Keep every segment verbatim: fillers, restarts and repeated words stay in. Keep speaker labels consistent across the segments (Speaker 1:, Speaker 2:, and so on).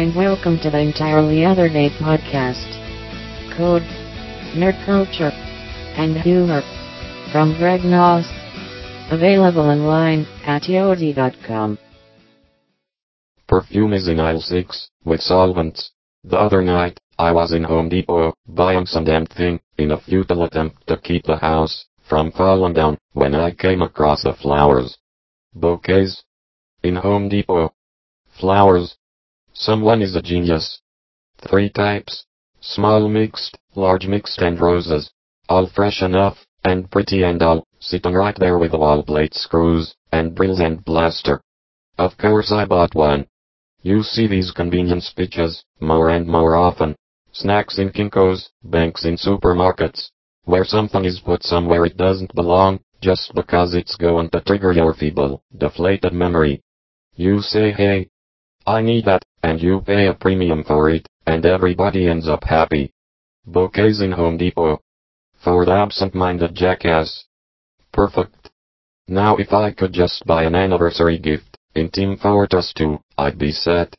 Speaker 1: and welcome to the Entirely Other Day podcast. Code, nerd culture, and humor from Greg Noss. Available online at yodi dot com.
Speaker 2: Perfume is in aisle six, with solvents. The other night, I was in Home Depot, buying some damn thing, in a futile attempt to keep the house from falling down, when I came across the flowers. Bouquets? In Home Depot. Flowers. Someone is a genius. Three types. Small mixed, large mixed and roses. All fresh enough, and pretty and all, sitting right there with the wall plate screws, and drills and blaster. Of course I bought one. You see these convenience pitches, more and more often. Snacks in Kinko's, banks in supermarkets. Where something is put somewhere it doesn't belong, just because it's going to trigger your feeble, deflated memory. You say hey, I need that, and you pay a premium for it, and everybody ends up happy. Bouquets in Home Depot. For the absent-minded jackass. Perfect. Now if I could just buy an anniversary gift in Team Fortress two, I'd be set.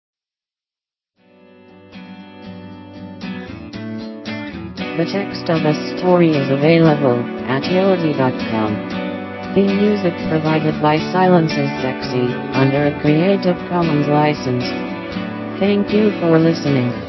Speaker 1: The text of the story is available at yodi dot com. Theme music provided by Silence is Sexy, under a Creative Commons license. Thank you for listening.